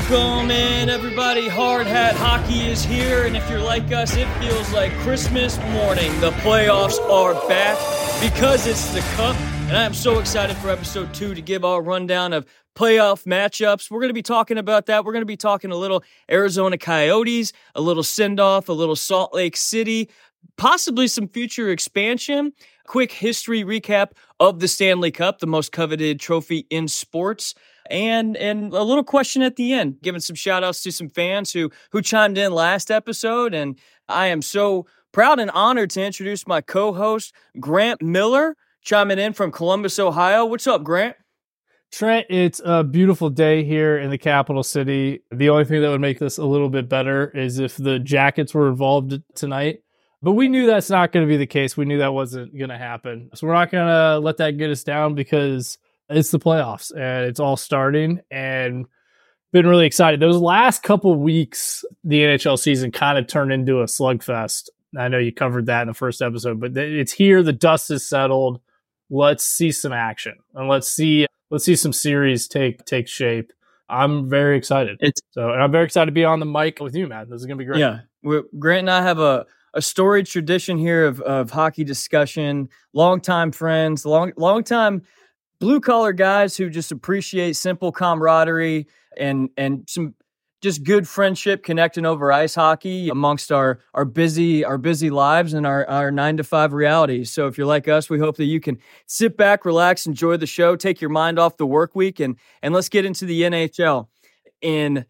Welcome in, everybody. Hard Hat Hockey is here, and if you're like us, it feels like Christmas morning. The playoffs are back because it's the Cup, and I am so excited for episode 2 to give our rundown of playoff matchups. We're going to be talking about that. We're going to be talking a little Arizona Coyotes, a little send-off, a little Salt Lake City, possibly some future expansion. Quick history recap of the Stanley Cup, the most coveted trophy in sports. And a little question at the end, giving some shout outs to some fans who chimed in last episode. And I am so proud and honored to introduce my co-host, Grant Miller, chiming in from Columbus, Ohio. What's up, Grant? Trent, it's a beautiful day here in the capital city. The only thing that would make this a little bit better is if the Jackets were involved tonight. But we knew that's not going to be the case. We knew that wasn't going to happen. So we're not going to let that get us down because it's the playoffs and it's all starting, and been really excited. Those last couple of weeks, the NHL season kind of turned into a slugfest. I know you covered that in the first episode, but it's here. The dust is settled. Let's see some action, and let's see some series take shape. I'm very excited. And I'm very excited to be on the mic with you, man. This is going to be great. Yeah. Grant and I have a storied tradition here of hockey discussion, longtime friends, long time blue collar guys who just appreciate simple camaraderie and some just good friendship connecting over ice hockey amongst our busy lives and our 9-to-5 realities. So if you're like us, we hope that you can sit back, relax, enjoy the show, take your mind off the work week, and let's get into the NHL. In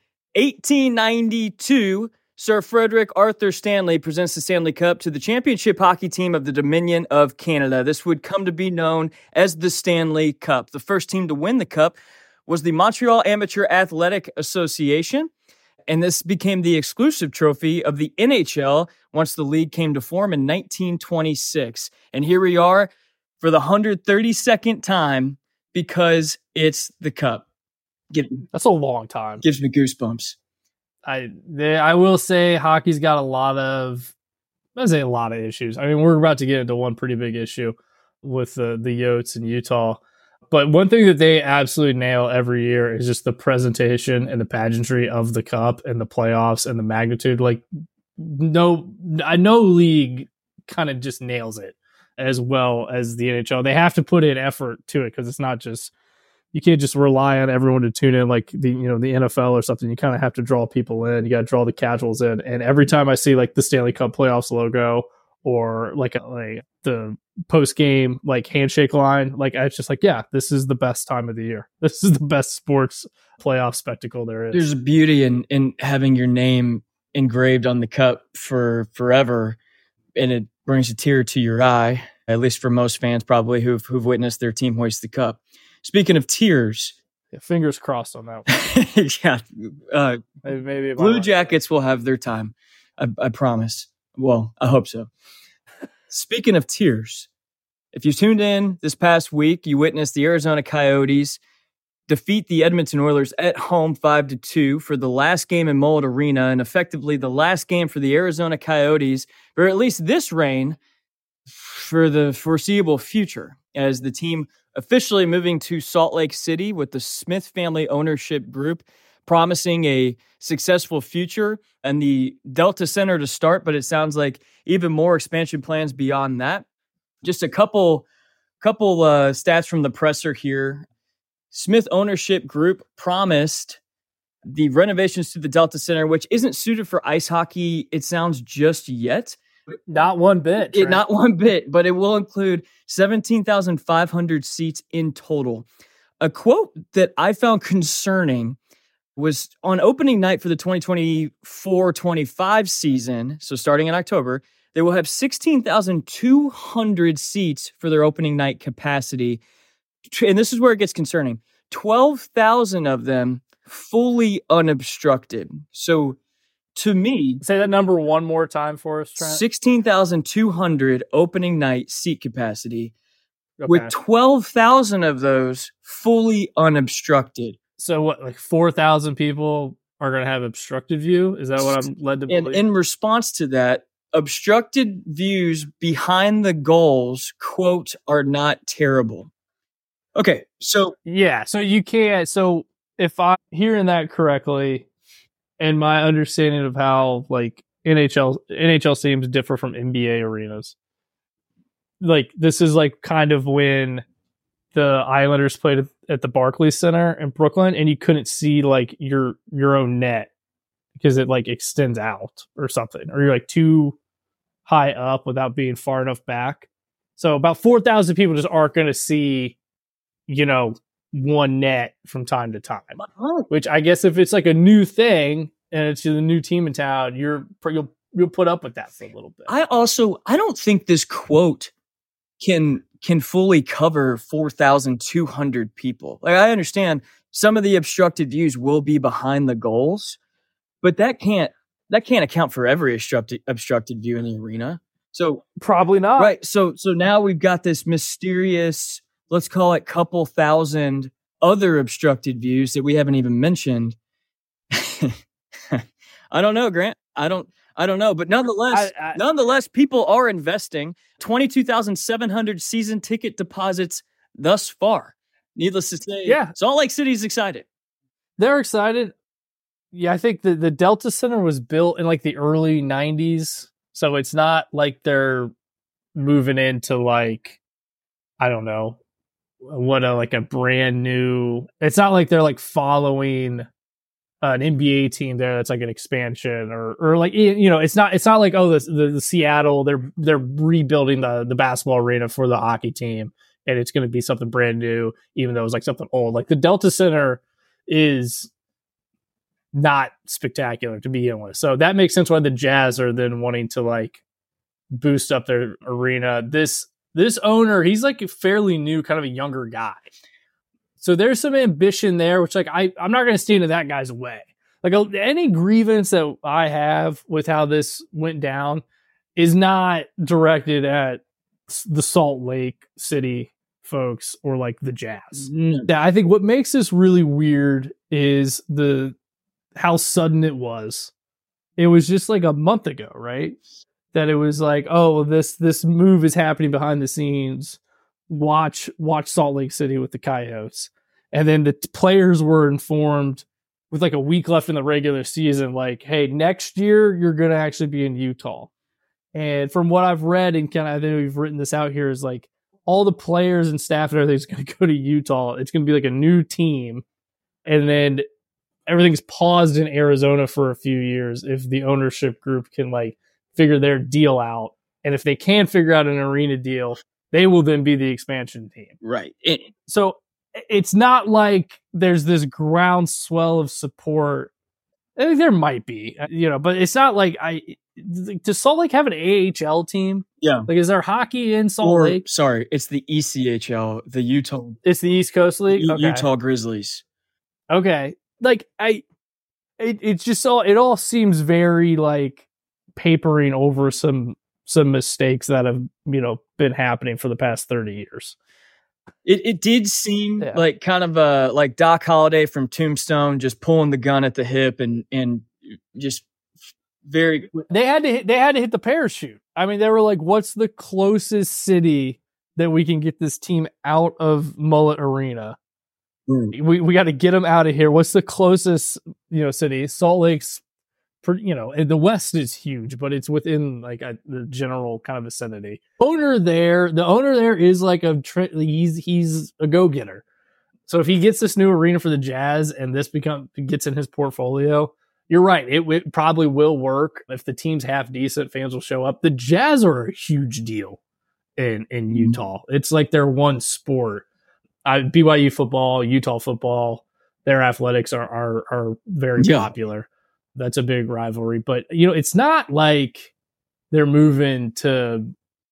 1892, Sir Frederick Arthur Stanley presents the Stanley Cup to the championship hockey team of the Dominion of Canada. This would come to be known as the Stanley Cup. The first team to win the Cup was the Montreal Amateur Athletic Association, and this became the exclusive trophy of the NHL once the league came to form in 1926. And here we are for the 132nd time because it's the Cup. That's a long time. Gives me goosebumps. I will say hockey's got a lot of issues. I mean, we're about to get into one pretty big issue with the Yotes in Utah. But one thing that they absolutely nail every year is just the presentation and the pageantry of the Cup and the playoffs and the magnitude. Like no league kind of just nails it as well as the NHL. They have to put in effort to it because it's not just, you can't just rely on everyone to tune in like the NFL or something. You kind of have to draw people in. You got to draw the casuals in. And every time I see like the Stanley Cup playoffs logo or like the post game like handshake line, like it's just like, yeah, this is the best time of the year. This is the best sports playoff spectacle there is. There's a beauty in having your name engraved on the cup for forever, and it brings a tear to your eye. At least for most fans, probably who've witnessed their team hoist the cup. Speaking of tears, fingers crossed on that one. Maybe Blue Jackets will have their time. I promise. Well, I hope so. Speaking of tears, if you tuned in this past week, you witnessed the Arizona Coyotes defeat the Edmonton Oilers at home 5-2 for the last game in Mullet Arena, and effectively the last game for the Arizona Coyotes, or at least this reign, for the foreseeable future, as the team officially moving to Salt Lake City with the Smith family ownership group, promising a successful future and the Delta Center to start, but it sounds like even more expansion plans beyond that. Just a couple stats from the presser here. Smith ownership group promised the renovations to the Delta Center, which isn't suited for ice hockey, it sounds, just yet. Not one bit. Not one bit, but it will include 17,500 seats in total. A quote that I found concerning was on opening night for the 2024-25 season, so starting in October, they will have 16,200 seats for their opening night capacity. And this is where it gets concerning. 12,000 of them fully unobstructed. So to me, say that number one more time for us, Trent. 16,200 opening night seat capacity, with 12,000 of those fully unobstructed. So what, like 4,000 people are going to have obstructed view? Is that what I'm led to believe? And in response to that, obstructed views behind the goals, quote, are not terrible. Okay, so yeah, so you can't. So if I'm hearing that correctly, and my understanding of how like NHL stadiums differ from NBA arenas, like this is like kind of when the Islanders played at the Barclays Center in Brooklyn, and you couldn't see like your own net because it like extends out or something, or you're like too high up without being far enough back. So about 4,000 people just aren't going to see, one net from time to time. Which I guess if it's like a new thing and it's a new team in town, you'll put up with that for a little bit. I don't think this quote can fully cover 4,200 people. Like, I understand some of the obstructed views will be behind the goals, but that can't account for every obstructed view in the arena. So probably not. Right. So now we've got this mysterious, let's call it couple thousand other obstructed views that we haven't even mentioned. I don't know, Grant. I don't know, but nonetheless, people are investing 22,700 season ticket deposits thus far. Needless to say, Salt Lake City's excited. They're excited. Yeah, I think the Delta Center was built in like the early 90s, so it's not like they're moving into like, I don't know, like a brand new. It's not like they're like following an NBA team there that's like an expansion or like, it's not like, oh, the Seattle, they're rebuilding the basketball arena for the hockey team and it's going to be something brand new, even though it was like something old. Like the Delta Center is not spectacular to begin with. So that makes sense why the Jazz are then wanting to like boost up their arena. This owner, he's like a fairly new, kind of a younger guy. So there's some ambition there, which like I'm not going to stand in that guy's way. Like any grievance that I have with how this went down is not directed at the Salt Lake City folks or like the Jazz. Yeah, I think what makes this really weird is how sudden it was. It was just like a month ago, right? That it was like, oh, this move is happening behind the scenes. Watch Salt Lake City with the Coyotes. And then the players were informed with like a week left in the regular season, like, hey, next year you're going to actually be in Utah. And from what I've read, and kind of, I think we've written this out here, is like all the players and staff and everything's going to go to Utah. It's going to be like a new team. And then everything's paused in Arizona for a few years if the ownership group can like figure their deal out. And if they can figure out an arena deal, they will then be the expansion team. Right. So it's not like there's this groundswell of support. I think there might be, but it's not like does Salt Lake have an AHL team? Yeah. Like, is there hockey in Salt Lake? Sorry, it's the ECHL, the Utah. It's the East Coast League? Okay. Utah Grizzlies. Okay. Like, it's just it all seems very like papering over some mistakes that have, been happening for the past 30 years. It did seem like kind of like Doc Holliday from Tombstone, just pulling the gun at the hip and just very. They had to hit the parachute. I mean, they were like, "What's the closest city that we can get this team out of Mullet Arena? We got to get them out of here. What's the closest city? Salt Lake's." And the West is huge, but it's within like the general kind of vicinity. The owner there is like he's a go-getter. So if he gets this new arena for the Jazz and this gets in his portfolio, you're right. It probably will work. If the team's half decent, fans will show up. The Jazz are a huge deal in Utah. It's like their one sport. BYU football, Utah football, their athletics are very popular. That's a big rivalry, but it's not like they're moving to,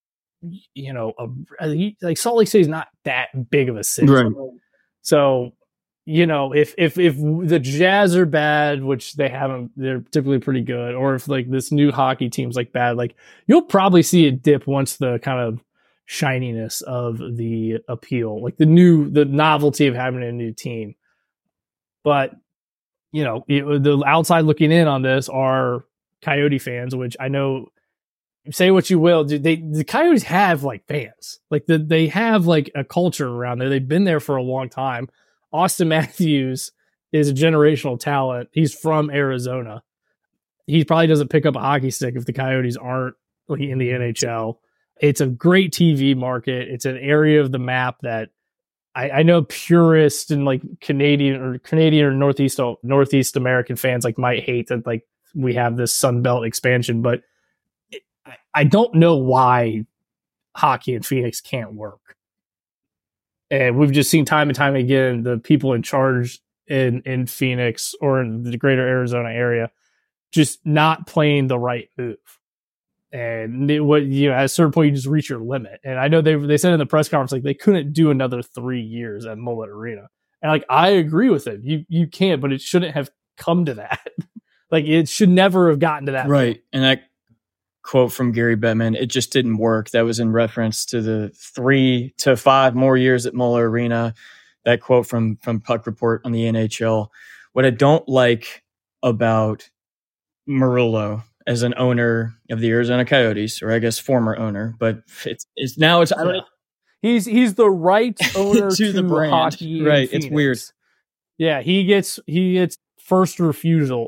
like Salt Lake City is not that big of a city. Right. So, if the Jazz are bad, which they haven't, they're typically pretty good, or if like this new hockey team's like bad, like you'll probably see it dip once the kind of shininess of the appeal, like the novelty of having a new team. But the outside looking in on this are Coyote fans, which I know, say what you will, the Coyotes have like fans, like they have like a culture around there. They've been there for a long time. Austin Matthews is a generational talent. He's from Arizona. He probably doesn't pick up a hockey stick if the Coyotes aren't like in the NHL. It's a great TV market. It's an area of the map that I know purists and like Canadian or Northeast American fans like might hate that like we have this Sun Belt expansion, but I don't know why hockey in Phoenix can't work. And we've just seen time and time again the people in charge in Phoenix or in the greater Arizona area just not playing the right move. And at a certain point, you just reach your limit. And I know they said in the press conference, like they couldn't do another 3 years at Mullet Arena. And like, I agree with it. You can't, but it shouldn't have come to that. Like it should never have gotten to that. Right. Point. And that quote from Gary Bettman, it just didn't work. That was in reference to the 3 to 5 more years at Mullet Arena. That quote from Puck Report on the NHL. What I don't like about Murillo as an owner of the Arizona Coyotes, or I guess former owner, but it's now I don't know. He's the right owner to the brand. Hockey, right? It's weird. Yeah, he gets first refusal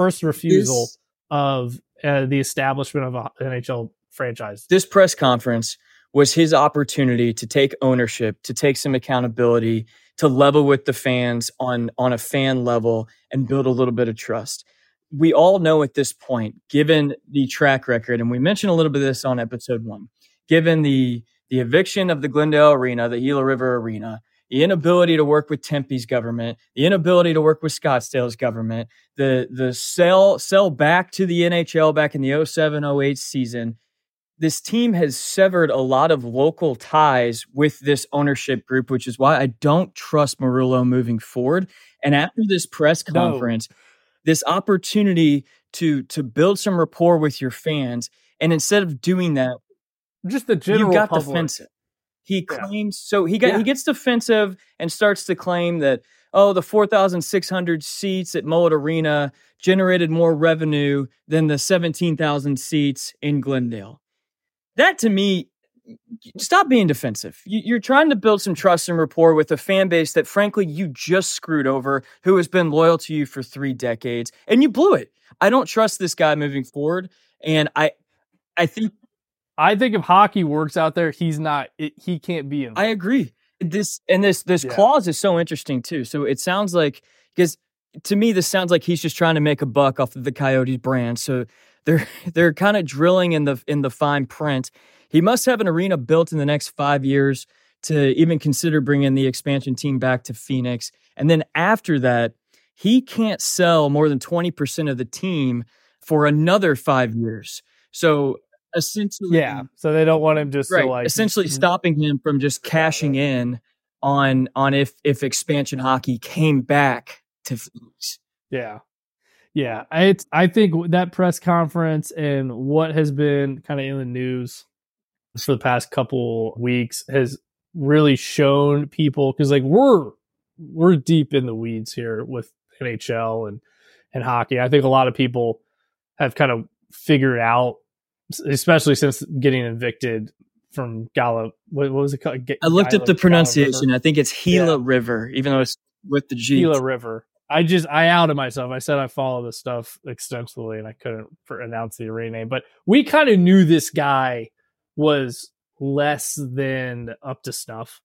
of the establishment of an NHL franchise. This press conference was his opportunity to take ownership, to take some accountability, to level with the fans on a fan level and build a little bit of trust. We all know at this point, given the track record, and we mentioned a little bit of this on episode 1, given the eviction of the Glendale Arena, the Gila River Arena, the inability to work with Tempe's government, the inability to work with Scottsdale's government, the sell back to the NHL back in the 07-08 season, this team has severed a lot of local ties with this ownership group, which is why I don't trust Murillo moving forward. And after this press conference, this opportunity to build some rapport with your fans, and instead of doing that, just the general you got public. Defensive. He claims so he gets defensive and starts to claim that the 4,600 seats at Mullet Arena generated more revenue than the 17,000 seats in Glendale. That to me, stop being defensive. You're trying to build some trust and rapport with a fan base that, frankly, you just screwed over, who has been loyal to you for 3 decades, and you blew it. I don't trust this guy moving forward, and I think if hockey works out there, he can't be involved. I agree. This clause is so interesting too. So it sounds like, because to me this sounds like he's just trying to make a buck off of the Coyotes brand. So they're kind of drilling in the fine print. He must have an arena built in the next 5 years to even consider bringing the expansion team back to Phoenix. And then after that, he can't sell more than 20% of the team for another 5 years. So essentially, so they don't want him just essentially stopping him from just cashing in on if expansion hockey came back to Phoenix. Yeah. I think that press conference and what has been kind of in the news for the past couple weeks has really shown people, because like we're deep in the weeds here with NHL and hockey. I think a lot of people have kind of figured out, especially since getting evicted from Gala. What was it called? I looked up the pronunciation. I think it's Gila River, even though it's with the G. Gila River. I outed myself. I said I follow this stuff extensively, and I couldn't announce the arena name. But we kind of knew this guy was less than up to snuff.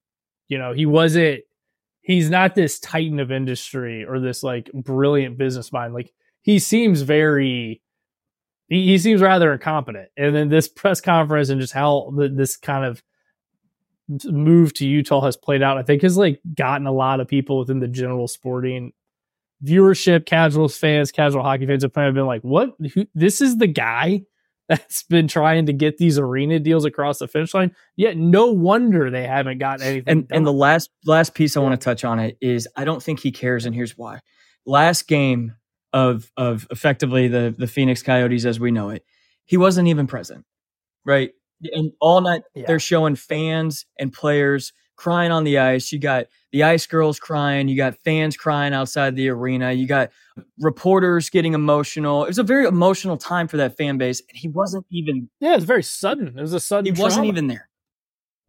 He's not this titan of industry or this like brilliant business mind. Like he seems he seems rather incompetent. And then this press conference and just how this kind of move to Utah has played out, I think has like gotten a lot of people within the general sporting viewership, casual hockey fans have kind of been like, what? This is the guy that's been trying to get these arena deals across the finish line. Yet no wonder they haven't gotten anything done. And the last piece I want to touch on it is I don't think he cares, and here's why. Last game of effectively the Phoenix Coyotes as we know it, he wasn't even present, right? And all night they're showing fans and players crying on the ice. You got the ice girls crying. You got fans crying outside the arena. You got reporters getting emotional. It was a very emotional time for that fan base, and he wasn't even. Yeah, it was very sudden. It was a sudden. He wasn't even there.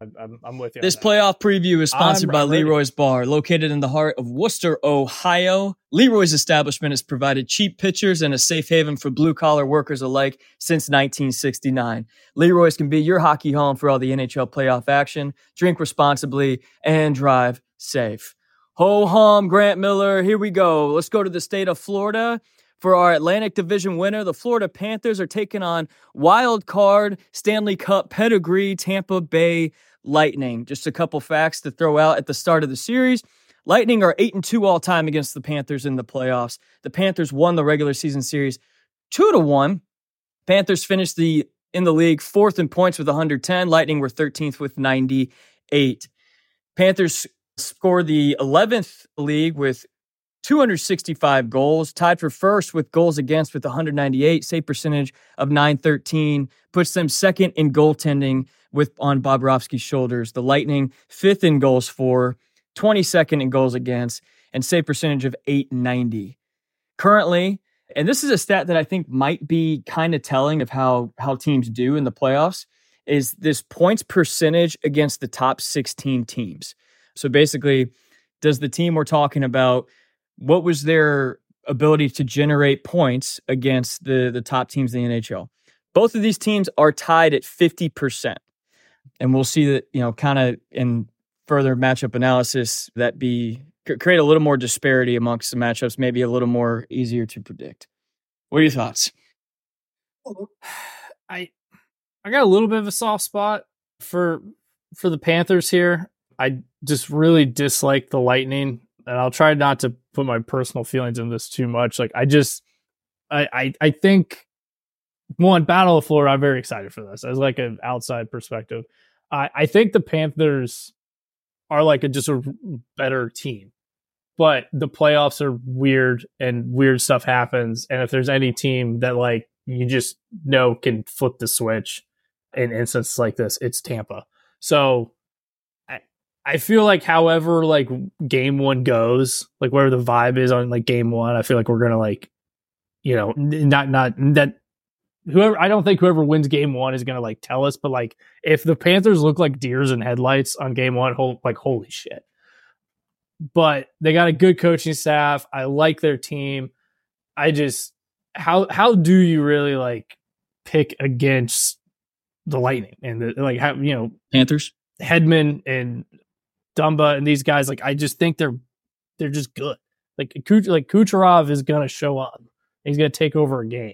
I'm with you. This playoff preview is sponsored by Leroy's Bar, located in the heart of Worcester, Ohio. Leroy's establishment has provided cheap pitchers and a safe haven for blue-collar workers alike since 1969. Leroy's can be your hockey home for all the NHL playoff action. Drink responsibly and drive safe. Ho-hum, Grant Miller. Here we go. Let's go to the state of Florida. For our Atlantic Division winner, the Florida Panthers are taking on wild card Stanley Cup pedigree Tampa Bay Lightning. Just a couple facts to throw out at the start of the series. Lightning are 8-2 all time against the Panthers in the playoffs. The Panthers won the regular season series 2-1. Panthers finished in the league 4th in points with 110. Lightning were 13th with 98. Panthers scored the 11th league with 265 goals, tied for first with goals against with 198, save percentage of .913, puts them second in goaltending on Bobrovsky's shoulders. The Lightning 5th in goals for, 22nd in goals against, and save percentage of .890. Currently, and this is a stat that I think might be kind of telling of how teams do in the playoffs, is this points percentage against the top 16 teams. So basically, does the team we're talking about, what was their ability to generate points against the top teams in the NHL? Both of these teams are tied at 50%. And we'll see that, kind of in further matchup analysis, that create a little more disparity amongst the matchups, maybe a little more easier to predict. What are your thoughts? I got a little bit of a soft spot for the Panthers here. I just really dislike the Lightning, and I'll try not to put my personal feelings in this too much. Like I think, one, Battle of Florida, I'm very excited for this as like an outside perspective. I think the Panthers are like just a better team, but the playoffs are weird and weird stuff happens. And if there's any team that like you just know can flip the switch in instances like this, it's Tampa. So I feel like however like game one goes, like where the vibe is on like game one, I feel like we're gonna like, not that I don't think whoever wins game one is gonna like tell us, but like if the Panthers look like deers in headlights on game one, holy shit. But they got a good coaching staff. I like their team. I just how do you really like pick against the Lightning and Panthers, Hedman and Dumba and these guys? Like I just think they're just good. Like Kucherov is gonna show up. He's gonna take over a game.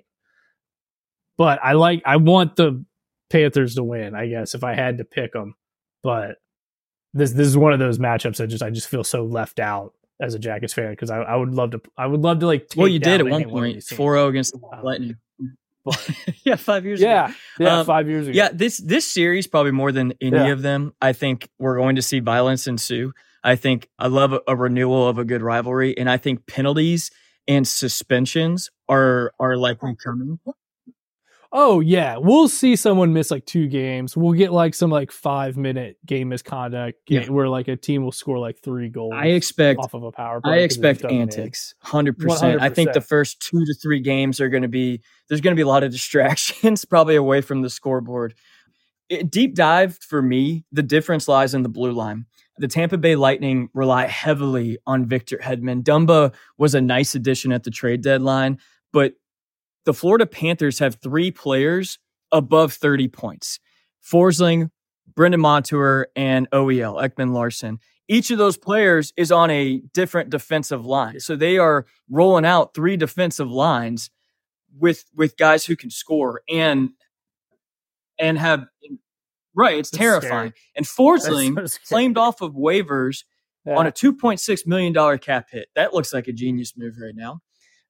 But I want the Panthers to win, I guess, if I had to pick them. But this is one of those matchups that I just feel so left out as a Jackets fan, because I would love to like take you did at one point 4-0 against the Lightning. But, yeah, 5 years ago. Yeah, 5 years ago. Yeah, this series probably more than any of them, I think we're going to see violence ensue. I think I love a renewal of a good rivalry, and I think penalties and suspensions are likely coming. Oh yeah, we'll see someone miss like 2 games. We'll get like some like 5-minute game misconduct where like a team will score like 3 goals. I expect off of a power play. I expect antics, 100%. I think the first 2 to 3 games there's going to be a lot of distractions, probably away from the scoreboard. Deep dive for me, the difference lies in the blue line. The Tampa Bay Lightning rely heavily on Victor Hedman. Dumba was a nice addition at the trade deadline, but the Florida Panthers have 3 players above 30 points. Forsling, Brendan Montour, and OEL, Ekman Larson. Each of those players is on a different defensive line. So they are rolling out 3 defensive lines with guys who can score and have... Right, it's terrifying. Scary. And Forsling claimed off of waivers on a $2.6 million cap hit. That looks like a genius move right now.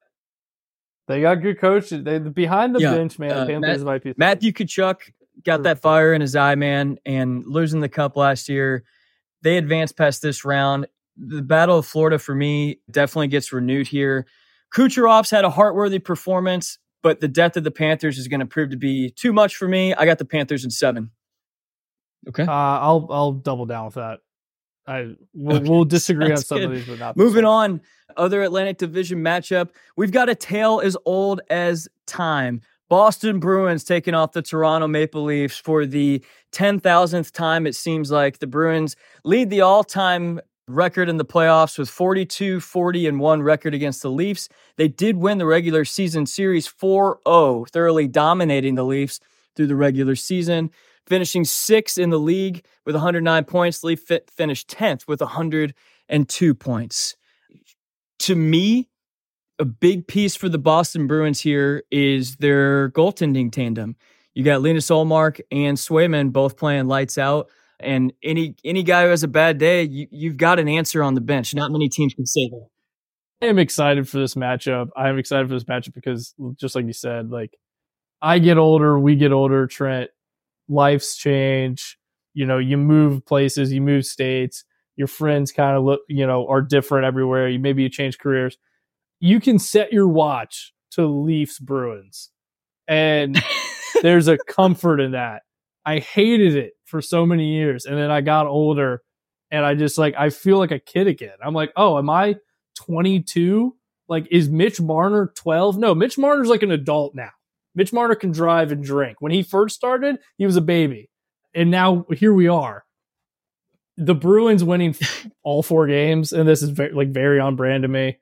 They got good coaches. They behind the bench, man. Panthers might be. Matthew Tkachuk got that fire in his eye, man, and losing the cup last year. They advanced past this round. The Battle of Florida, for me, definitely gets renewed here. Kucherov's had a heart-worthy performance, but the death of the Panthers is going to prove to be too much for me. I got the Panthers in 7. Okay. I'll double down with that. We'll disagree on some of these, but not. Moving on, other Atlantic Division matchup. We've got a tale as old as time. Boston Bruins taking off the Toronto Maple Leafs for the 10,000th time. It seems like the Bruins lead the all-time record in the playoffs with 42-40-1 record against the Leafs. They did win the regular season series 4-0, thoroughly dominating the Leafs through the regular season, finishing 6th in the league with 109 points. The Leafs finished 10th with 102 points. To me, a big piece for the Boston Bruins here is their goaltending tandem. You got Linus Ullmark and Swayman both playing lights out. And any guy who has a bad day, you've got an answer on the bench. Not many teams can say that. I am excited for this matchup. I'm excited for this matchup because, just like you said, like, I get older, we get older, Trent. Life's change. You know, you move places, you move states. Your friends kind of look, are different everywhere. Maybe you change careers. You can set your watch to Leafs Bruins, and there's a comfort in that. I hated it for so many years, and then I got older, and I feel like a kid again. I'm like, oh, am I 22? Like, is Mitch Marner 12? No, Mitch Marner's like an adult now. Mitch Marner can drive and drink. When he first started, he was a baby, and now here we are. The Bruins winning all 4 games, and this is very on brand to me.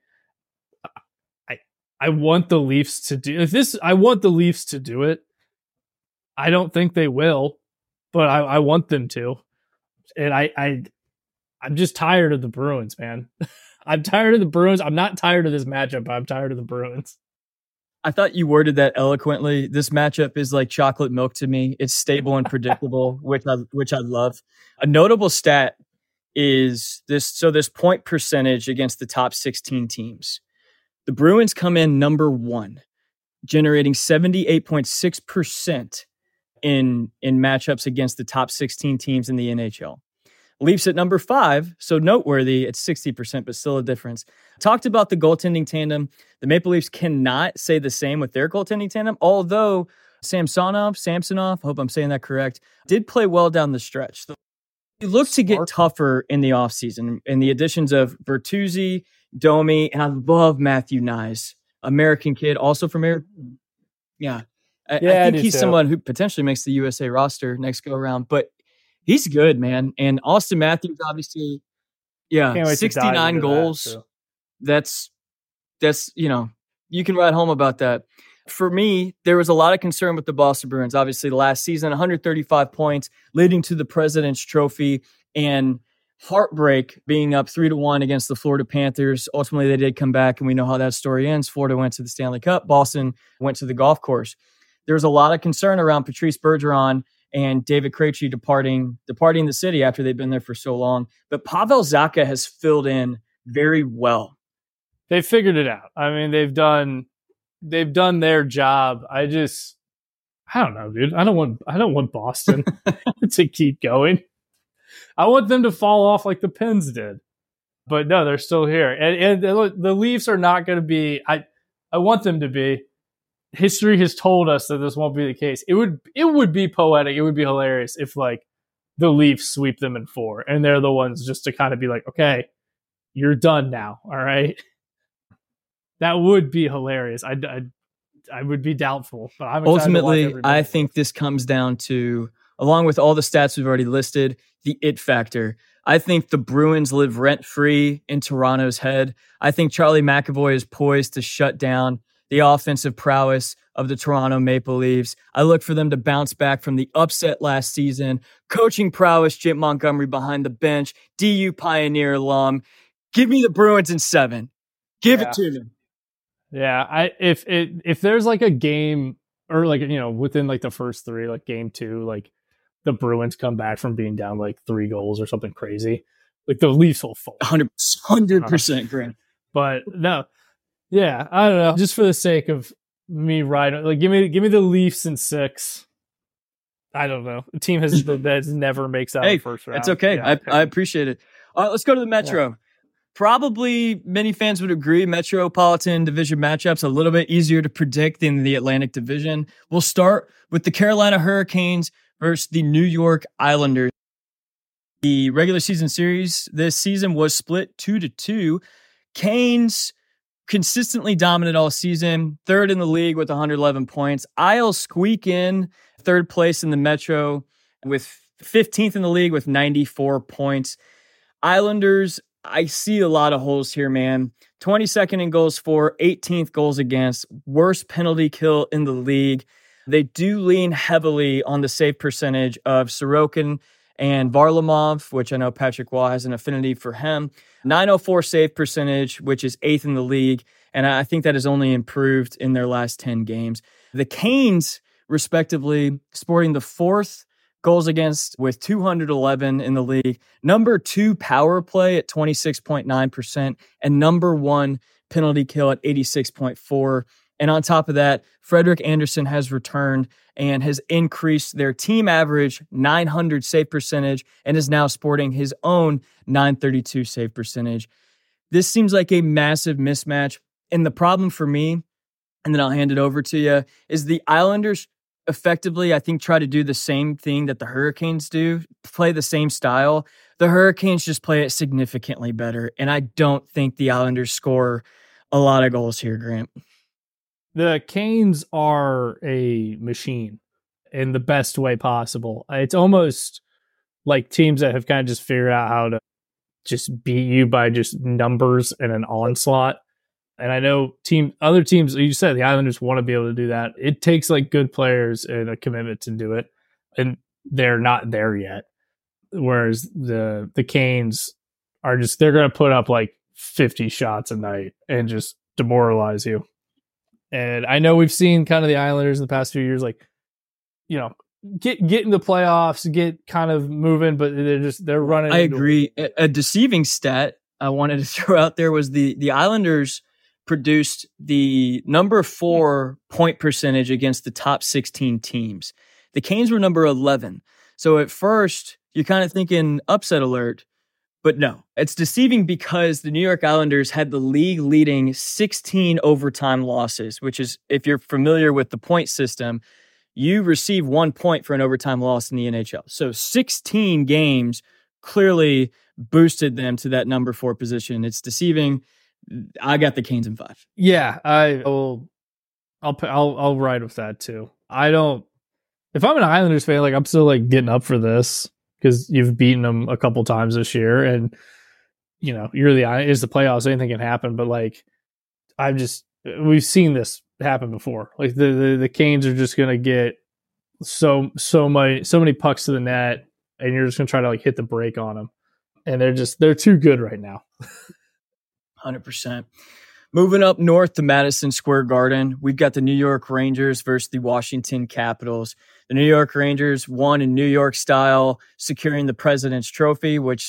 I want the Leafs to do this. I want the Leafs to do it. I don't think they will, but I want them to. And I'm just tired of the Bruins, man. I'm tired of the Bruins. I'm not tired of this matchup, but I'm tired of the Bruins. I thought you worded that eloquently. This matchup is like chocolate milk to me. It's stable and predictable, which I love. A notable stat is this. So this point percentage against the top 16 teams. The Bruins come in number 1, generating 78.6% in matchups against the top 16 teams in the NHL. Leafs at number 5, so noteworthy at 60%, but still a difference. Talked about the goaltending tandem. The Maple Leafs cannot say the same with their goaltending tandem, although Samsonov, I hope I'm saying that correct, did play well down the stretch. It looked to get tougher in the offseason, and the additions of Bertuzzi, Domi, and I love Matthew Knies, American kid, also from I think he's someone who potentially makes the USA roster next go around, but he's good, man. And Austin Matthews, obviously, 69 goals. That's you can write home about that. For me, there was a lot of concern with the Boston Bruins. Obviously, last season, 135 points, leading to the President's Trophy, and heartbreak being up 3-1 against the Florida Panthers. Ultimately, they did come back, and we know how that story ends. Florida went to the Stanley Cup. Boston went to the golf course. There was a lot of concern around Patrice Bergeron and David Krejci departing the city after they've been there for so long. But Pavel Zacha has filled in very well. They figured it out. I mean, they've done their job. I don't know, dude. I don't want Boston to keep going. I want them to fall off like the Pens did. But no, they're still here. And the Leafs are not going to be, I want them to be. History has told us that this won't be the case. It would be poetic. It would be hilarious if like the Leafs sweep them in 4 and they're the ones just to kind of be like, okay, you're done now. All right. That would be hilarious. I would be doubtful, but I'm ultimately, I think this comes down to, along with all the stats we've already listed, the it factor. I think the Bruins live rent-free in Toronto's head. I think Charlie McAvoy is poised to shut down the offensive prowess of the Toronto Maple Leafs. I look for them to bounce back from the upset last season. Coaching prowess, Jim Montgomery behind the bench, DU Pioneer alum. Give me the Bruins in 7. Give it to me. Yeah, if there's like a game or like, within like the first 3, like game 2, like the Bruins come back from being down like 3 goals or something crazy, like the Leafs will fall. 100% Grant. But no. Yeah, I don't know. Just for the sake of me riding, like give me the Leafs in 6. I don't know. A team that never makes out the first round. It's okay. Yeah, I appreciate it. All right, let's go to the Metro. Yeah. Probably many fans would agree Metropolitan Division matchups a little bit easier to predict than the Atlantic Division. We'll start with the Carolina Hurricanes versus the New York Islanders. The regular season series this season was split 2-2. Canes consistently dominant all season, third in the league with 111 points. Isles squeak in third place in the Metro with 15th in the league with 94 points. Islanders, I see a lot of holes here, man. 22nd in goals for, 18th goals against, worst penalty kill in the league. They do lean heavily on the save percentage of Sorokin and Varlamov, which I know Patrick Waugh has an affinity for him. 904 save percentage, which is 8th in the league, and I think that has only improved in their last 10 games. The Canes, respectively, sporting the 4th goals against with 211 in the league, number 2 power play at 26.9%, and number 1 penalty kill at 86.4%. And on top of that, Frederik Andersen has returned and has increased their team average 900 save percentage and is now sporting his own 932 save percentage. This seems like a massive mismatch. And the problem for me, and then I'll hand it over to you, is the Islanders effectively, I think, try to do the same thing that the Hurricanes do, play the same style. The Hurricanes just play it significantly better. And I don't think the Islanders score a lot of goals here, Grant. The Canes are a machine in the best way possible. It's almost like teams that have kind of just figured out how to just beat you by just numbers and an onslaught. And I know other teams, you said the Islanders want to be able to do that. It takes like good players and a commitment to do it. And they're not there yet. Whereas the Canes are just, they're going to put up like 50 shots a night and just demoralize you. And I know we've seen kind of the Islanders in the past few years, like, you know, get in the playoffs, get kind of moving, but they're running. I agree. A deceiving stat I wanted to throw out there was the Islanders produced the number 4 point percentage against the top 16 teams. The Canes were number 11. So at first, you're kind of thinking upset alert. But no, it's deceiving because the New York Islanders had the league-leading 16 overtime losses, which is, if you're familiar with the point system, you receive 1 point for an overtime loss in the NHL. So 16 games clearly boosted them to that number 4 position. It's deceiving. I got the Canes in 5. Yeah, I'll ride with that too. If I'm an Islanders fan, like I'm still like getting up for this, because you've beaten them a couple times this year, and you know it's the playoffs. Anything can happen, but like we've seen this happen before. Like the Canes are just gonna get so many pucks to the net, and you're just gonna try to like hit the brake on them, and they're too good right now. 100%. Moving up north to Madison Square Garden, we've got the New York Rangers versus the Washington Capitals. The New York Rangers won in New York style, securing the President's Trophy, which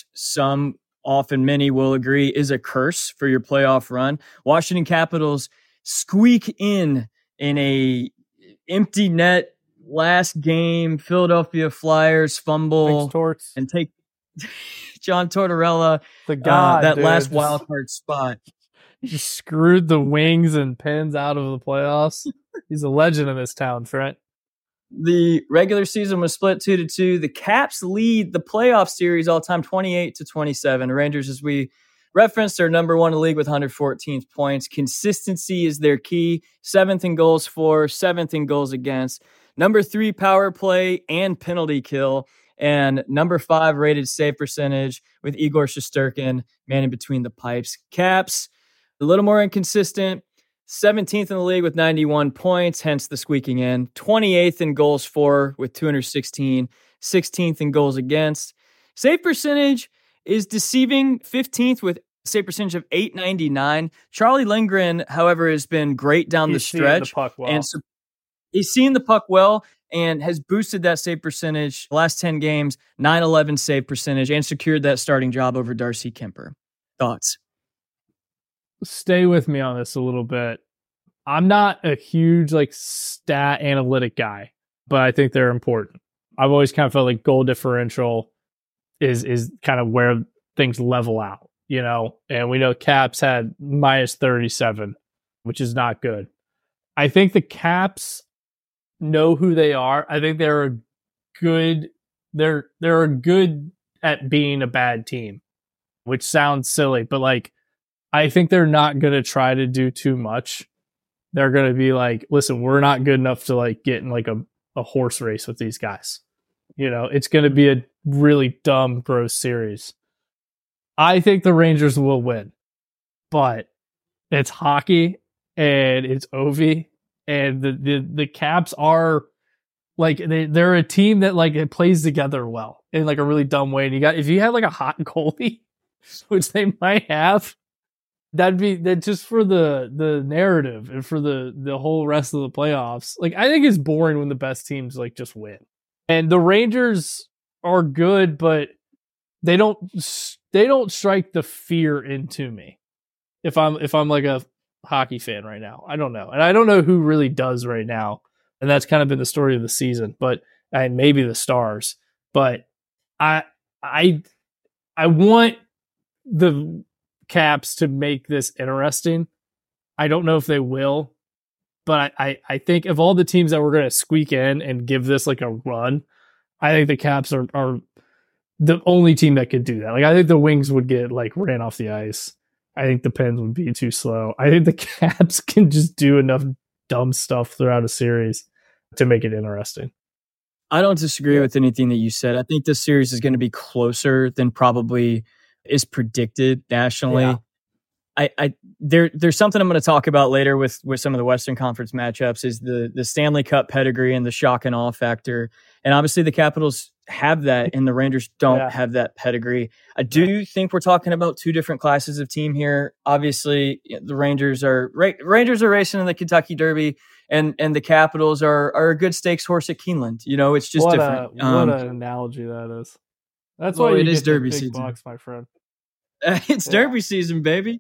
many will agree is a curse for your playoff run. Washington Capitals squeak in a empty net last game. Philadelphia Flyers fumble and take John Tortorella, that last wild card spot. He just screwed the Wings and Pens out of the playoffs. He's a legend in this town, Trent. The regular season was split 2-2. The Caps lead the playoff series all time 28-27. Rangers, as we referenced, are number 1 in the league with 114 points. Consistency is their key. 7th in goals for, 7th in goals against. Number 3 power play and penalty kill. And number 5 rated save percentage with Igor Shesterkin manning between the pipes. Caps, a little more inconsistent. 17th in the league with 91 points, hence the squeaking in. 28th in goals for with 216. 16th in goals against. Save percentage is deceiving. 15th with save percentage of .899. Charlie Lindgren, however, has been great down the stretch. And so he's seen the puck well and has boosted that save percentage. Last 10 games, .911 save percentage, and secured that starting job over Darcy Kemper. Thoughts? Stay with me on this a little bit. I'm not a huge like stat analytic guy, but I think they're important. I've always kind of felt like goal differential is kind of where things level out, you know, and we know Caps had -37, which is not good. I think the Caps know who they are. I think they're good at being a bad team, which sounds silly, but like I think they're not going to try to do too much. They're going to be like, listen, we're not good enough to like get in like a horse race with these guys. It's going to be a really dumb, gross series. I think the Rangers will win, but it's hockey and it's Ovi, and the Caps are like they're a team that like it plays together well in like a really dumb way. And if you had like a hot goalie, which they might have, that just for the narrative and for the whole rest of the playoffs. Like, I think it's boring when the best teams like just win. And the Rangers are good, but they don't strike the fear into me. If I'm like a hockey fan right now, I don't know. And I don't know who really does right now. And that's kind of been the story of the season, but maybe the Stars. But I want the Caps to make this interesting. I don't know if they will, but I think of all the teams that we're going to squeak in and give this like a run, I think the Caps are the only team that could do that. Like, I think the Wings would get like ran off the ice. I think the Pens would be too slow. I think the Caps can just do enough dumb stuff throughout a series to make it interesting. I don't disagree with anything that you said. I think this series is going to be closer than probably is predicted nationally. Yeah. There's something I'm going to talk about later with some of the Western Conference matchups is the Stanley Cup pedigree and the shock and awe factor. And obviously the Capitals have that and the Rangers don't have that pedigree. I do think we're talking about two different classes of team here. Obviously the Rangers are racing in the Kentucky Derby and the Capitals are a good stakes horse at Keeneland. It's just different. What an analogy that is. That's why it is Derby season, bucks, my friend. It's Derby season, baby.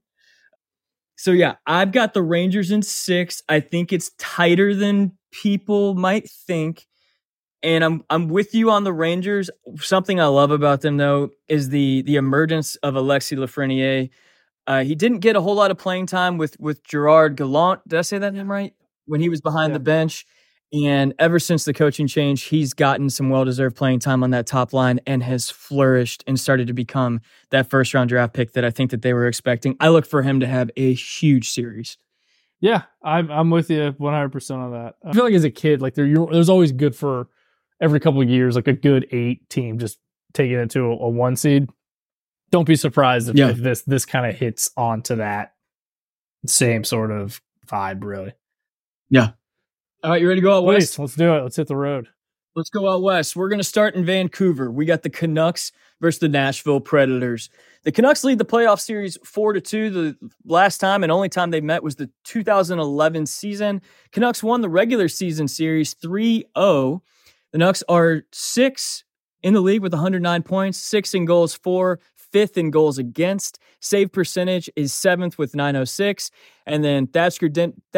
So yeah, I've got the Rangers in 6. I think it's tighter than people might think. And I'm with you on the Rangers. Something I love about them though is the emergence of Alexis Lafreniere. He didn't get a whole lot of playing time with Gerard Gallant. Did I say that name right? When he was behind the bench. And ever since the coaching change, he's gotten some well-deserved playing time on that top line and has flourished and started to become that first-round draft pick that I think that they were expecting. I look for him to have a huge series. Yeah, I'm with you 100% on that. I feel like as a kid, like there's always good for every couple of years, like a good 8 team just taking it to a 1 seed. Don't be surprised if this kind of hits onto that same sort of vibe, really. Yeah. All right, you ready to go out west? Let's do it. Let's hit the road. Let's go out west. We're going to start in Vancouver. We got the Canucks versus the Nashville Predators. The Canucks lead the playoff series 4-2. The last time and only time they met was the 2011 season. Canucks won the regular season series 3-0. The Canucks are 6 in the league with 109 points, 6 in goals for, 5th in goals against. Save percentage is 7th with 906. And then Thatcher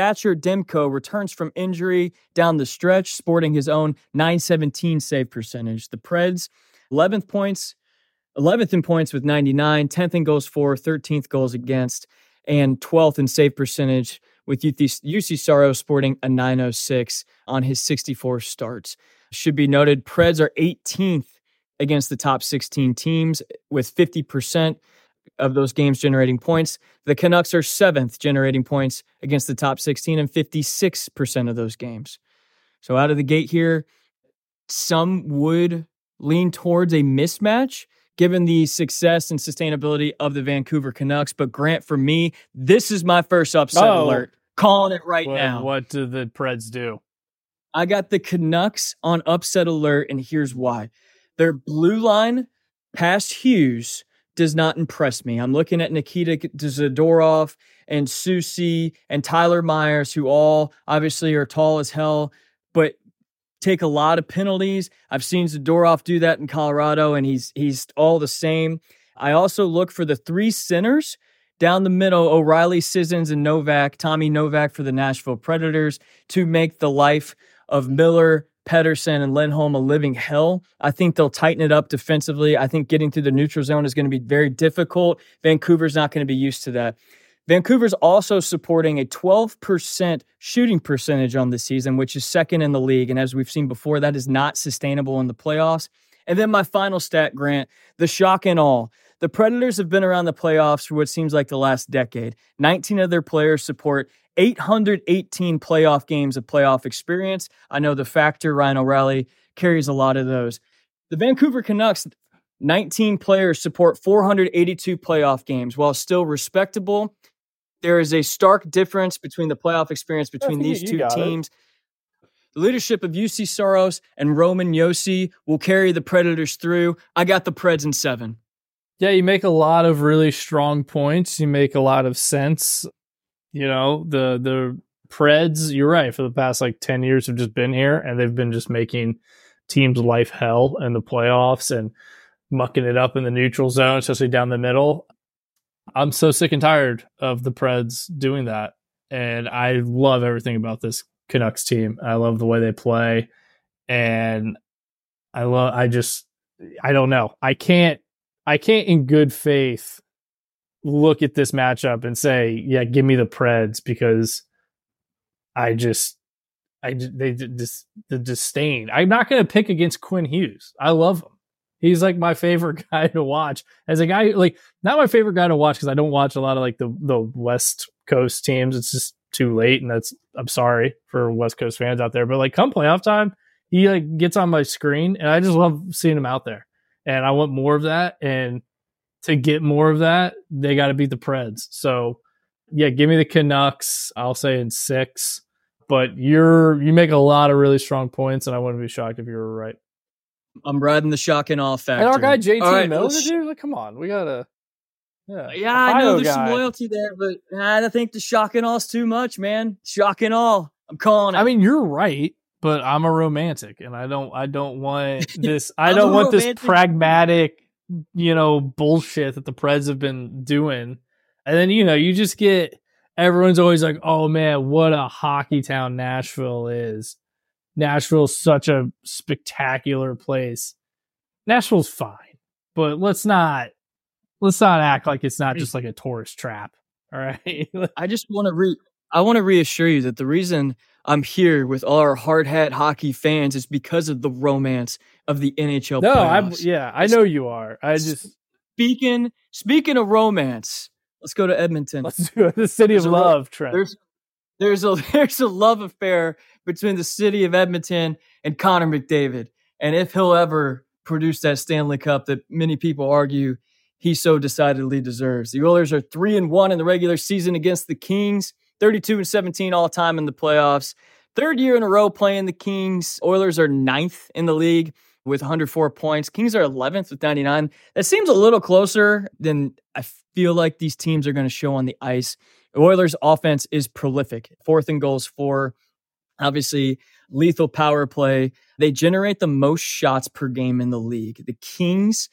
Demko returns from injury down the stretch, sporting his own 917 save percentage. The Preds, 11th in points with 99, 10th in goals for, 13th goals against, and 12th in save percentage with UC Saros sporting a 906 on his 64 starts. Should be noted, Preds are 18th against the top 16 teams with 50% of those games generating points. The Canucks are 7th generating points against the top 16 and 56% of those games. So out of the gate here, some would lean towards a mismatch given the success and sustainability of the Vancouver Canucks. But Grant, for me, this is my first upset alert. Calling it right now. What do the Preds do? I got the Canucks on upset alert, and here's why. Their blue line past Hughes does not impress me. I'm looking at Nikita Zadorov and Soucy and Tyler Myers, who all obviously are tall as hell, but take a lot of penalties. I've seen Zadorov do that in Colorado, and he's all the same. I also look for the 3 centers down the middle, O'Reilly, Sissons, and Novak, Tommy Novak for the Nashville Predators, to make the life of Miller, Pettersson, and Lindholm a living hell. I think they'll tighten it up defensively. I think getting through the neutral zone is going to be very difficult. Vancouver's not going to be used to that. Vancouver's also supporting a 12% shooting percentage on the season, which is 2nd in the league. And as we've seen before, that is not sustainable in the playoffs. And then my final stat, Grant, the shock and awe. The Predators have been around the playoffs for what seems like the last decade. 19 of their players support 818 playoff games of playoff experience. I know the Factor, Ryan O'Reilly, carries a lot of those. The Vancouver Canucks, 19 players support 482 playoff games. While still respectable, there is a stark difference between the playoff experience between these two teams. The leadership of UC Saros and Roman Josi will carry the Predators through. I got the Preds in 7. Yeah, you make a lot of really strong points. You make a lot of sense. The Preds, you're right, for the past 10 years have just been here, and they've been just making teams' life hell in the playoffs and mucking it up in the neutral zone, especially down the middle. I'm so sick and tired of the Preds doing that, and I love everything about this Canucks team. I love the way they play, and I don't know. I can't in good faith look at this matchup and say, yeah, give me the Preds, because the disdain. I'm not going to pick against Quinn Hughes. I love him. He's my favorite guy to watch. As a guy, not my favorite guy to watch because I don't watch a lot of the West Coast teams. It's just too late, and I'm sorry for West Coast fans out there. But come playoff time, he gets on my screen, and I just love seeing him out there. And I want more of that. And to get more of that, they got to beat the Preds. So yeah, give me the Canucks. I'll say in 6. But you make a lot of really strong points, and I wouldn't be shocked if you were right. I'm riding the shock and awe factor. And our guy JT Miller, dude, come on, we gotta. Yeah, I know there's some loyalty there, but I think the shock and awe's too much, man. Shock and awe. I'm calling it. I mean, you're right, but I'm a romantic, and I don't want this. I don't want this pragmatic, bullshit that the Preds have been doing. And then you just get everyone's always like, "Oh man, what a hockey town Nashville is." Nashville's such a spectacular place. Nashville's fine, but let's not act like it's not just a tourist trap. All right. I just want to reassure you that the reason I'm here with all our hard hat hockey fans is because of the romance of the NHL playoffs. I know you are. I just speaking of romance, let's go to Edmonton. Let's do it. The city of love, Trent. There's a love affair between the city of Edmonton and Connor McDavid. And if he'll ever produce that Stanley Cup that many people argue he so decidedly deserves. The Oilers are 3-1 in the regular season against the Kings, 32-17 all time in the playoffs. 3rd year in a row playing the Kings. Oilers are 9th in the league with 104 points. Kings are 11th with 99. That seems a little closer than I feel like these teams are going to show on the ice. The Oilers' offense is prolific. 4th in goals for, obviously, lethal power play. They generate the most shots per game in the league. The Kings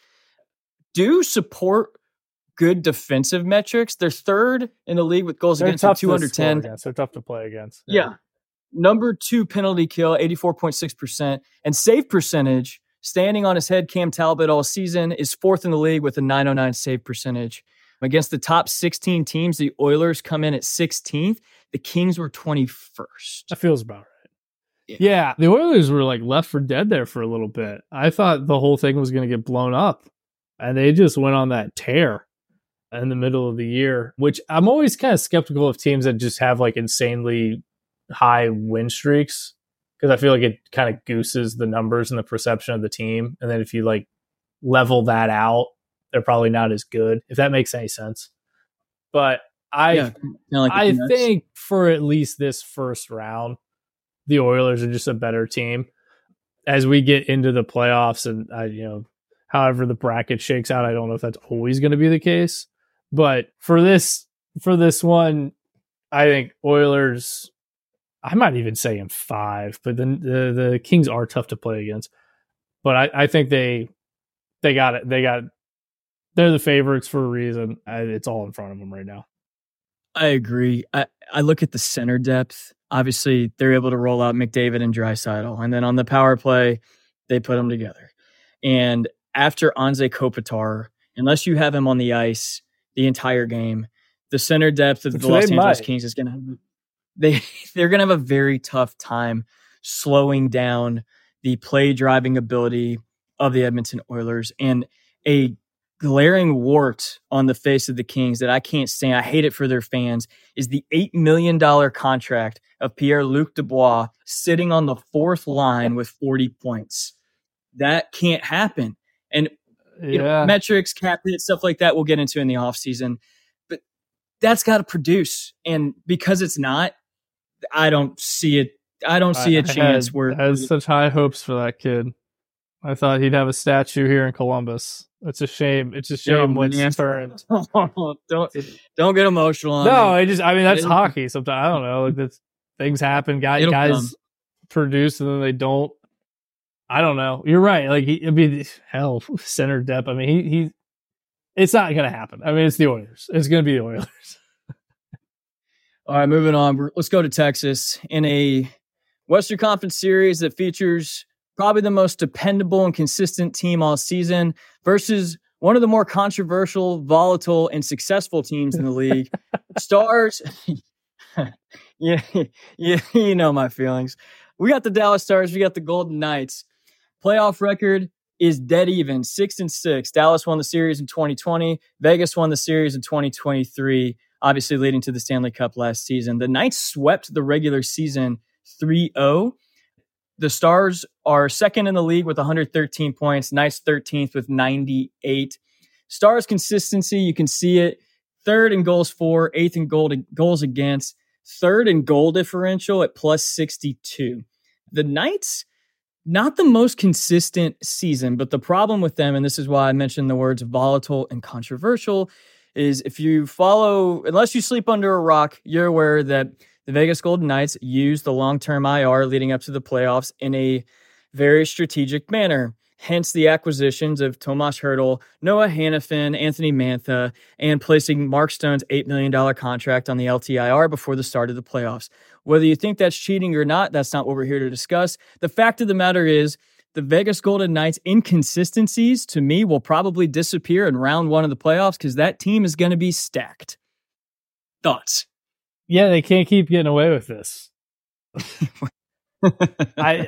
do support good defensive metrics. They're 3rd in the league with goals against, 210. They're tough to play against. Yeah. Number 2 penalty kill, 84.6%. And save percentage, standing on his head, Cam Talbot all season, is 4th in the league with a .909 save percentage. Against the top 16 teams, the Oilers come in at 16th. The Kings were 21st. That feels about right. Yeah, the Oilers were left for dead there for a little bit. I thought the whole thing was going to get blown up, and they just went on that tear in the middle of the year, which I'm always kind of skeptical of teams that just have insanely high win streaks, because I feel like it kind of gooses the numbers and the perception of the team. And then if you level that out, they're probably not as good, if that makes any sense. But I think for at least this first round, the Oilers are just a better team. As we get into the playoffs, and however the bracket shakes out, I don't know if that's always going to be the case. But for this one, I think Oilers, I might even say in 5, but then the Kings are tough to play against. But I think they got it. They're the favorites for a reason. It's all in front of them right now. I agree. I look at the center depth. Obviously, they're able to roll out McDavid and Draisaitl. And then on the power play, they put them together. And after Anze Kopitar, unless you have him on the ice the entire game, the center depth of the Los Angeles Kings is going to they're going to have a very tough time slowing down the play driving ability of the Edmonton Oilers. And a glaring wart on the face of the Kings that I can't stand, I hate it for their fans, is the $8 million contract of Pierre-Luc Dubois sitting on the fourth line with 40 points. That can't happen. And you know, metrics, cap hit, stuff like that we'll get into in the offseason. But that's got to produce. And because it's not, I don't see it. I don't see a chance where I had such high hopes for that kid. I thought he'd have a statue here in Columbus. It's a shame. It's a shame when it's turned. Don't get emotional on me. I mean, that's hockey. Sometimes I don't know. Like, things happen. Guys produce and then they don't. I don't know. You're right. Like, it'd be hell center depth. I mean, he it's not going to happen. I mean, it's the Oilers. It's going to be the Oilers. All right, moving on. Let's go to Texas in a Western Conference series that features probably the most dependable and consistent team all season versus one of the more controversial, volatile, and successful teams in the league. Stars. Yeah, you know my feelings. We got the Dallas Stars. We got the Golden Knights. Playoff record is dead even, 6-6. Dallas won the series in 2020. Vegas won the series in 2023, obviously leading to the Stanley Cup last season. The Knights swept the regular season 3-0. The Stars are second in the league with 113 points. Knights 13th with 98. Stars consistency, you can see it. Third in goals for, eighth in goals against, third in goal differential at plus 62. The Knights, not the most consistent season, but the problem with them, and this is why I mentioned the words volatile and controversial, is if you follow, unless you sleep under a rock, you're aware that the Vegas Golden Knights used the long-term IR leading up to the playoffs in a very strategic manner. Hence the acquisitions of Tomas Hertl, Noah Hanifin, Anthony Mantha, and placing Mark Stone's $8 million contract on the LTIR before the start of the playoffs. Whether you think that's cheating or not, that's not what we're here to discuss. The fact of the matter is, the Vegas Golden Knights' inconsistencies, to me, will probably disappear in round one of the playoffs because that team is going to be stacked. Thoughts? Yeah, they can't keep getting away with this. I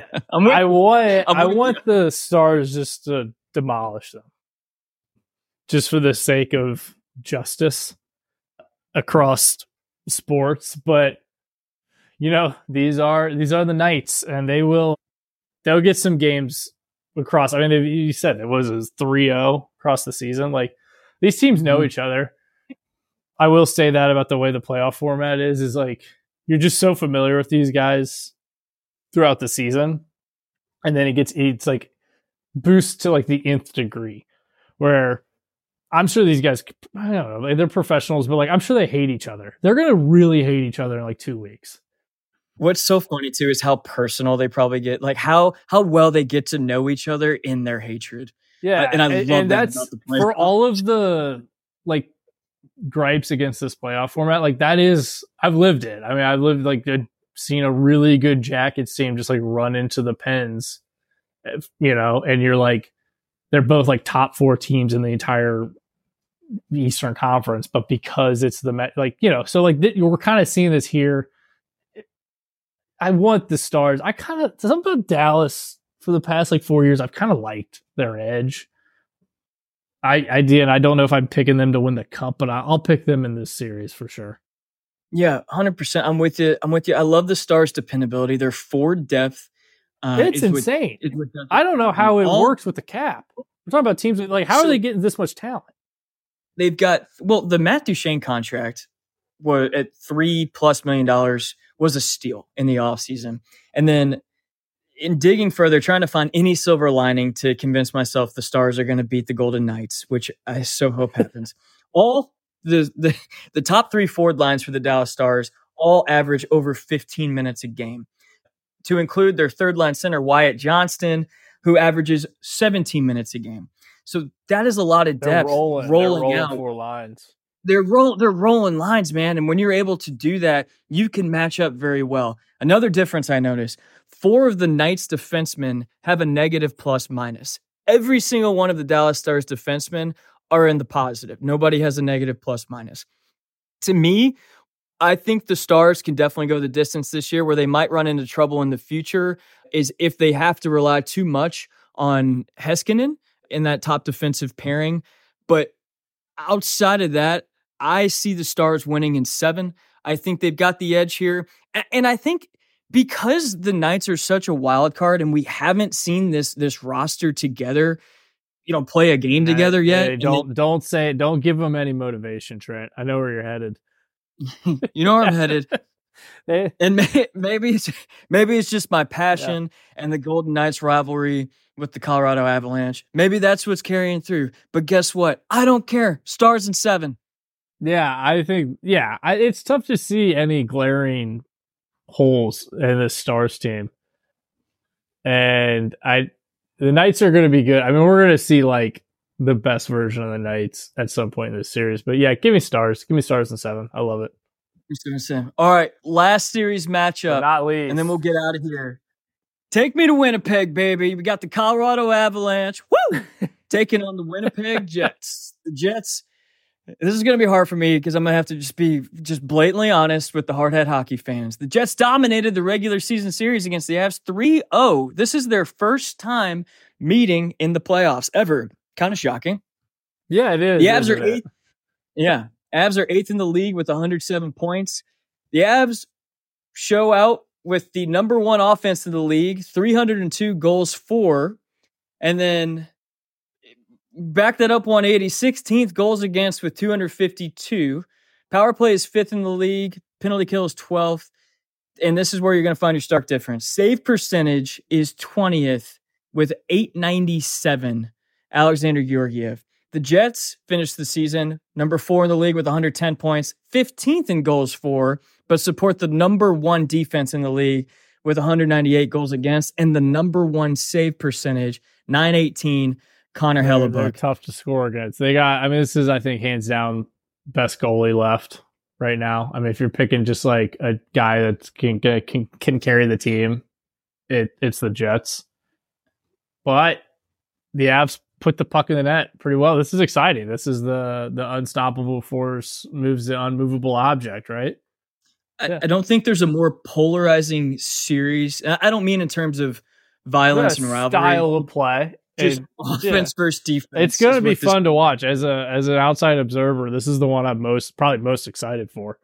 want the Stars just to demolish them, just for the sake of justice across sports. But you know, these are the Knights, and they'll get some games across. I mean, you said it was 3-0 across the season. Like, these teams know each other. I will say that about the way the playoff format is like, you're just so familiar with these guys throughout the season. And then it's like boosts to like the nth degree, where I'm sure these guys, I don't know, they're professionals, but like, I'm sure they hate each other. They're going to really hate each other in like 2 weeks. What's so funny too is how personal they probably get, like how well they get to know each other in their hatred. Yeah. And I love that. That's for all of the like gripes against this playoff format. Like, that is, I've lived it. I mean, I've lived like seen a really good Jackets team just like run into the Pens, you know, and you're like, they're both like top 4 teams in the entire Eastern Conference, but because it's like, you know, so like we're kind of seeing this here. I want the Stars. I kind of, something about Dallas for the past like 4 years, I've kind of liked their edge. I did. And I don't know if I'm picking them to win the cup, but I'll pick them in this series for sure. Yeah, 100%. I'm with you. I love the Stars' dependability. Their forward depth. It's insane. I don't know how it works with the cap. We're talking about teams like, how are they getting this much talent? They've got, the Matt Duchene contract was at $3+ million was a steal in the offseason. And then in digging further, trying to find any silver lining to convince myself the Stars are going to beat the Golden Knights, which I so hope happens. All the top 3 forward lines for the Dallas Stars all average over 15 minutes a game, to include their third line center, Wyatt Johnston, who averages 17 minutes a game. So that is a lot of depth. They're rolling out 4 lines. They're rolling lines, man. And when you're able to do that, you can match up very well. Another difference I noticed, 4 of the Knights defensemen have a negative plus minus. Every single one of the Dallas Stars defensemen are in the positive. Nobody has a negative plus minus. To me, I think the Stars can definitely go the distance this year. Where they might run into trouble in the future is if they have to rely too much on Heiskanen in that top defensive pairing. But outside of that, I see the Stars winning in 7. I think they've got the edge here. And I think because the Knights are such a wild card and we haven't seen this roster together, play a game together yet. Hey, don't give them any motivation, Trent. I know where you're headed. You know where I'm headed. And maybe it's just my passion and the Golden Knights rivalry with the Colorado Avalanche. Maybe that's what's carrying through. But guess what? I don't care. Stars in 7. Yeah, I think, it's tough to see any glaring holes in the Stars team. And the Knights are going to be good. I mean, we're going to see like the best version of the Knights at some point in this series. But yeah, give me Stars. Give me Stars in 7. I love it. All right, last series matchup, not least, and then we'll get out of here. Take me to Winnipeg, baby. We got the Colorado Avalanche, taking on the Winnipeg Jets. The Jets. This is going to be hard for me because I'm going to have to just be blatantly honest with the hardhead hockey fans. The Jets dominated the regular season series against the Avs 3-0. This is their first time meeting in the playoffs ever. Kind of shocking. Yeah, it is. The Avs are 8th. Yeah. Avs are 8th in the league with 107 points. The Avs show out with the number 1 offense in the league, 302 goals for, and then back that up 180, 16th goals against with 252. Power play is 5th in the league. Penalty kill is 12th. And this is where you're going to find your stark difference. Save percentage is 20th with 897. Alexander Georgiev. The Jets finished the season number 4 in the league with 110 points, 15th in goals for, but support the number 1 defense in the league with 198 goals against and the number 1 save percentage, 918. Connor Hellebuck. They're tough to score against. This is, I think, hands down best goalie left right now. I mean, if you're picking just like a guy that can carry the team, it's the Jets. But the Avs put the puck in the net pretty well. This is exciting. This is the unstoppable force moves the unmovable object, right? I don't think there's a more polarizing series. I don't mean in terms of violence and rivalry. Style of play. Just offense versus defense. It's going to be fun to watch as an outside observer. This is the one I'm probably most excited for.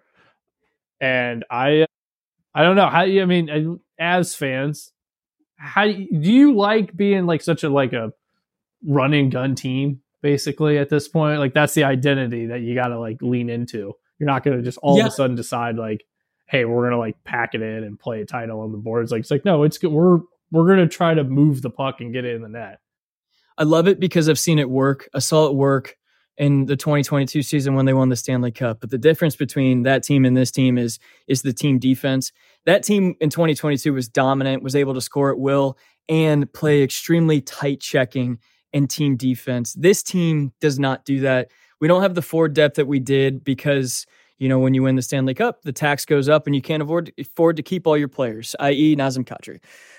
And I don't know how. I mean, as fans, how do you like being like such a run and gun team basically at this point? Like that's the identity that you got to like lean into. You're not going to just all of a sudden decide like, hey, we're going to like pack it in and play a title on the boards. Like it's like no, it's good. We're going to try to move the puck and get it in the net. I love it because I've seen it work. I saw it work in the 2022 season when they won the Stanley Cup. But the difference between that team and this team is the team defense. That team in 2022 was dominant, was able to score at will and play extremely tight checking and team defense. This team does not do that. We don't have the forward depth that we did because, when you win the Stanley Cup, the tax goes up and you can't afford to keep all your players, i.e. Nazem Kadri.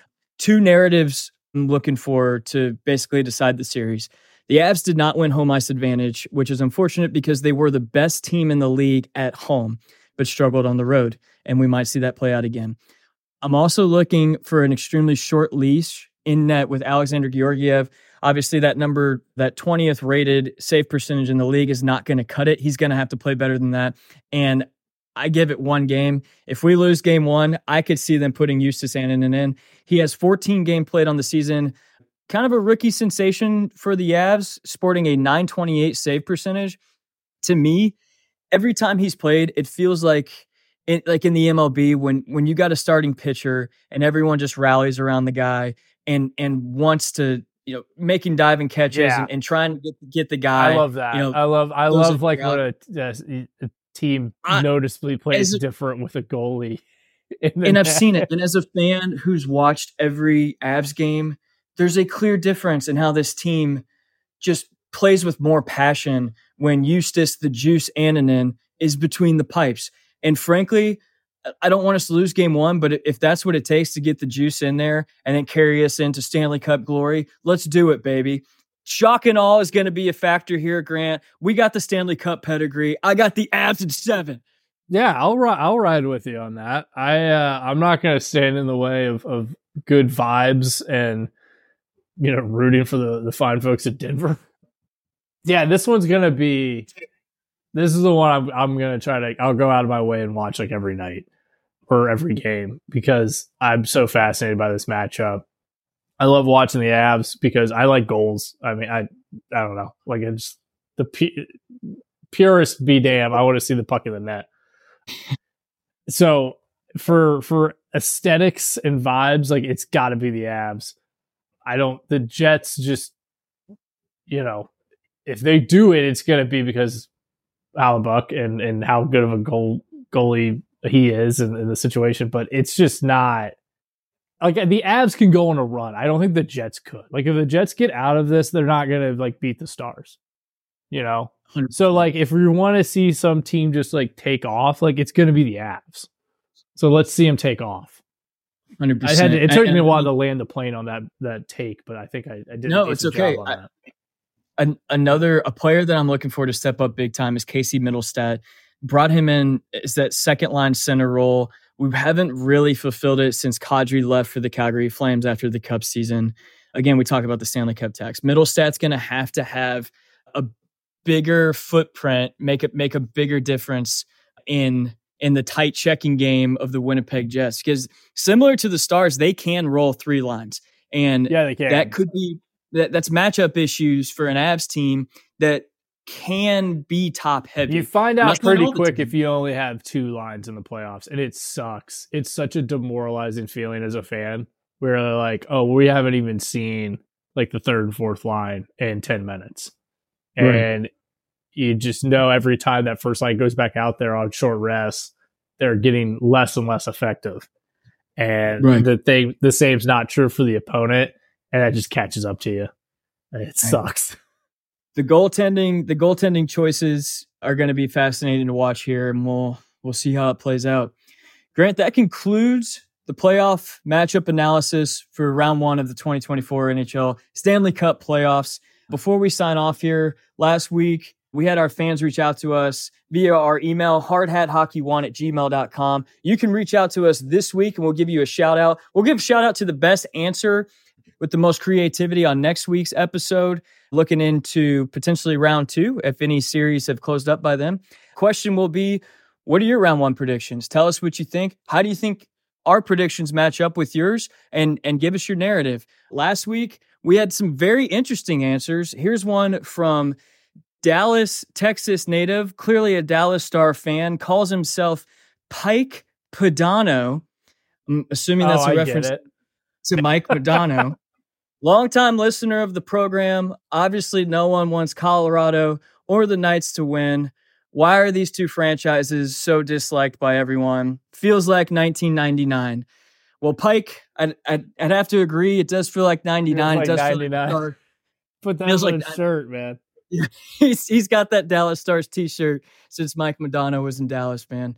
2 narratives I'm looking for to basically decide the series. The Avs did not win home ice advantage, which is unfortunate because they were the best team in the league at home, but struggled on the road, and we might see that play out again. I'm also looking for an extremely short leash in net with Alexander Georgiev. Obviously, that 20th rated save percentage in the league is not going to cut it. He's going to have to play better than that. And I give it 1 game. If we lose game 1, I could see them putting Justus Annunen in. He has 14 games played on the season. Kind of a rookie sensation for the Avs, sporting a .928 save percentage. To me, every time he's played, it feels like in the MLB when you got a starting pitcher and everyone just rallies around the guy and wants to making diving catches and trying to get the guy. I love that. I love like what a team noticeably plays different with a goalie. And I've seen it. And as a fan who's watched every Avs game, there's a clear difference in how this team just plays with more passion when Justus the Juice Annunen is between the pipes. And frankly, I don't want us to lose game 1, but if that's what it takes to get the juice in there and then carry us into Stanley Cup glory, let's do it, baby. Shock and awe is going to be a factor here, Grant. We got the Stanley Cup pedigree. I got the Avs in 7. Yeah, I'll ride with you on that. I'm not going to stand in the way of good vibes and rooting for the fine folks at Denver. Yeah, this is the one I'm going to try to, I'll go out of my way and watch like every night or every game because I'm so fascinated by this matchup. I love watching the Avs because I like goals. I mean, I don't know. Like, it's the purist be damn. I want to see the puck in the net. So for aesthetics and vibes, like, it's got to be the Avs. The Jets just, if they do it, it's going to be because Hellebuyck and how good of a goalie he is in the situation. But it's just not, like, the Avs can go on a run. I don't think the Jets could. Like, if the Jets get out of this, they're not going to, like, beat the Stars, 100%. So, like, if we want to see some team just, like, take off, like, it's going to be the Avs. So let's see them take off. 100%. It took me a while to land the plane on that take, but I think I did. No, it's okay. A player that I'm looking for to step up big time is Casey Middlestat. Brought him in as that second line center role. We haven't really fulfilled it since Kadri left for the Calgary Flames after the Cup season. Again, we talk about the Stanley Cup tax. Middlestat's going to have a bigger footprint, make a bigger difference in the tight checking game of the Winnipeg Jets, because similar to the Stars, they can roll three lines, and yeah, they can. That could be that's matchup issues for an Avs team that can be top heavy. You find out pretty quick if you only have two lines in the playoffs, and it sucks. It's such a demoralizing feeling as a fan where they're like, oh, we haven't even seen like the third and fourth line in 10 minutes. Right. And you just know every time that first line goes back out there on short rest, they're getting less and less effective. And the same's not true for the opponent, and that just catches up to you. It sucks. The goaltending choices are going to be fascinating to watch here, and we'll see how it plays out. Grant, that concludes the playoff matchup analysis for round one of the 2024 NHL Stanley Cup playoffs. Before we sign off here, last week we had our fans reach out to us via our email, hardhathockey1@gmail.com. You can reach out to us this week and we'll give you a shout out. We'll give a shout out to the best answer with the most creativity on next week's episode, looking into potentially round two, if any series have closed up by then. Question will be, what are your round one predictions? Tell us what you think. How do you think our predictions match up with yours? And give us your narrative. Last week, we had some very interesting answers. Here's one from Dallas, Texas native, clearly a Dallas Star fan, calls himself Pike Padano. I'm assuming that's a reference to Mike Modano. Longtime listener of the program. Obviously, no one wants Colorado or the Knights to win. Why are these two franchises so disliked by everyone? Feels like 1999. Well, Pike, I'd have to agree. It does feel like 99. It does 99. Feel like Put that on a shirt, man. He's got that Dallas Stars t-shirt since Mike Modano was in Dallas, man.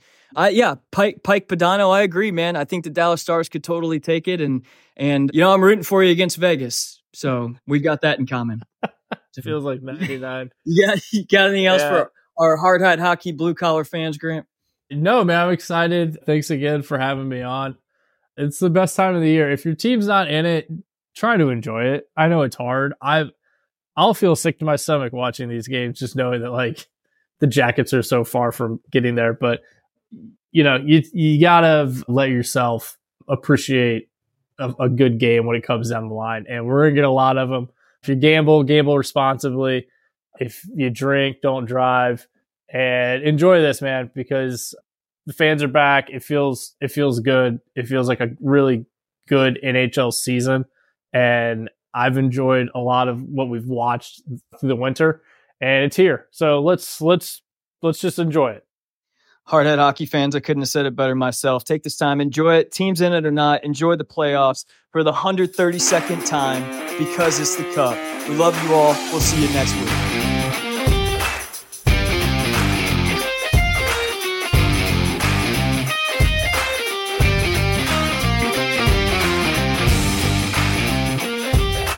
Pike Padano, I agree, man. I think the Dallas Stars could totally take it, and I'm rooting for you against Vegas, so we've got that in common. It feels like 99. Yeah, you got anything else for our hard hat hockey blue collar fans, Grant? No, man, I'm excited. Thanks again for having me on. It's the best time of the year. If your team's not in it, try to enjoy it. I know it's hard. I'll feel sick to my stomach watching these games, just knowing that like the Jackets are so far from getting there. But you gotta let yourself appreciate a good game when it comes down the line, and we're gonna get a lot of them. If you gamble responsibly. If you drink, don't drive, and enjoy this, man, because the fans are back. It feels good. It feels like a really good NHL season, and I've enjoyed a lot of what we've watched through the winter, and it's here. So let's just enjoy it. Hardhead hockey fans, I couldn't have said it better myself. Take this time, enjoy it. Teams in it or not, enjoy the playoffs for the 132nd time because it's the Cup. We love you all. We'll see you next week.